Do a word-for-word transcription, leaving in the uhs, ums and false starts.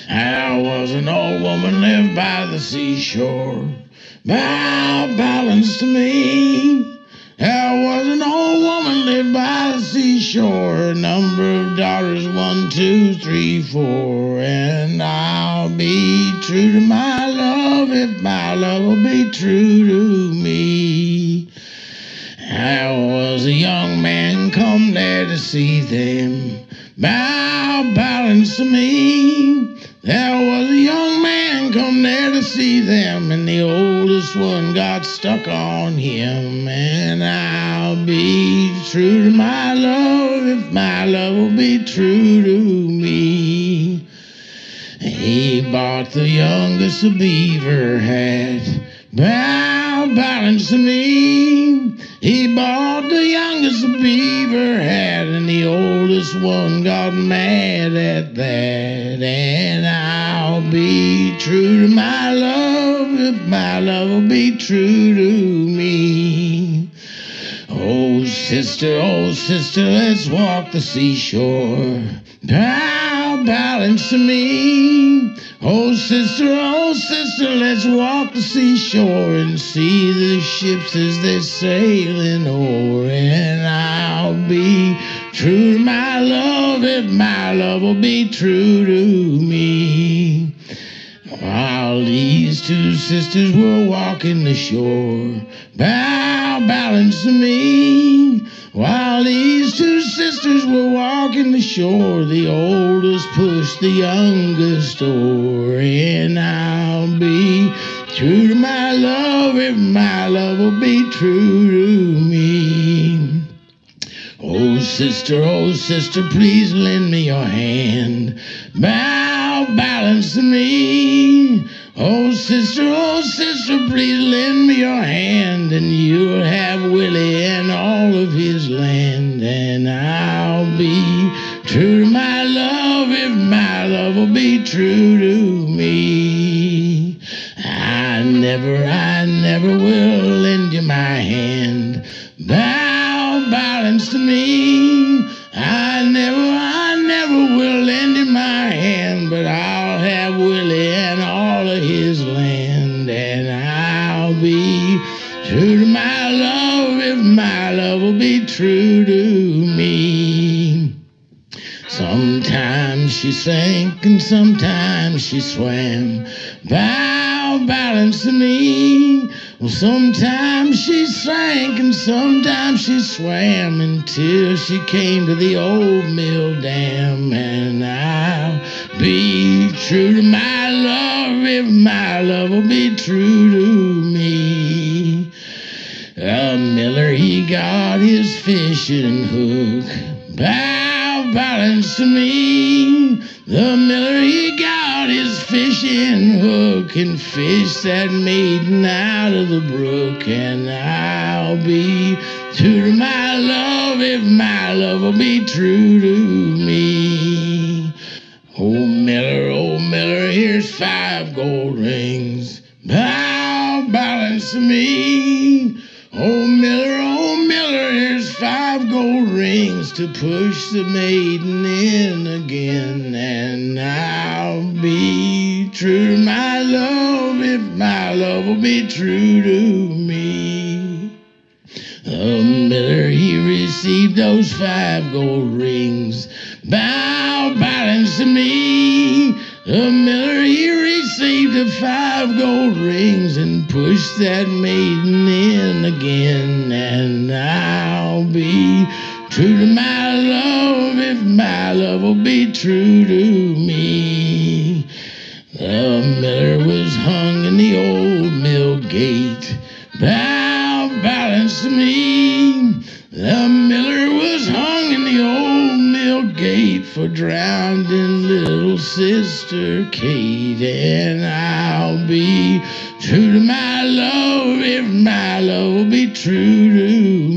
There was an old woman lived by the seashore, bow balanced to me. There was an old woman lived by the seashore, a number of daughters, one, two, three, four. And I'll be true to my love if my love will be true to me. There was a young man come there to see them, bow balanced to me. There was a young man come there to see them, and the oldest one got stuck on him. And I'll be true to my love if my love will be true to me. He bought the youngest a beaver hat, bow balanced to me. He bought the youngest a beaver hat, and the oldest one got mad at that. And I'll be true to my love if my love will be true to me. Oh, sister, oh, sister, let's walk the seashore, bow balanced to me. Oh, sister, oh, sister, let's walk the seashore and see the ships as they're sailing o'er. And I'll be true to my love if my love will be true to me. While these two sisters were walking the shore, bow balanced to me. While these two sisters were walking the shore, the oldest pushed the youngest o'er. And I'll be true to my love if my love will be true to me. Oh, sister, oh, sister, please lend me your hand, bow balanced to me. Oh, sister, oh, sister, please lend me your hand, and you'll have Willie and all of his land. And I'll be true to my love if my love will be true to me. I never, I never will lend you my hand, bow balanced to me. I never, I never will lend you my hand, but I'll have Willie and all of his land. And I'll be true to my love if my love will be true to me. Sometimes she sank and sometimes she swam, bow balanced to me. Well, sometimes she sank and sometimes she swam until she came to the old mill dam. And I'll be true to my love if my love will be true to me. The miller, he got his fishing hook, bow balanced to me. The miller, he got his fishing hook and fished that maiden out of the brook. And I'll be true to my love if my love will be true to me. Oh, miller, oh, miller, here's five gold rings, bow balanced to me. Oh, miller, oh, miller, here's five gold rings to push the maiden in again. And I'll be true to my love if my love will be true to me. The miller, he received those five gold rings, bow balanced to me. The miller, he received the five gold rings and pushed that maiden in again. And I'll be true to my love if my love will be true to me. The miller was hung in the old mill gate, bow balanced to me. The miller was hung in the old mill gate for drowning little sister Kate. And I'll be true to my love if my love will be true to me.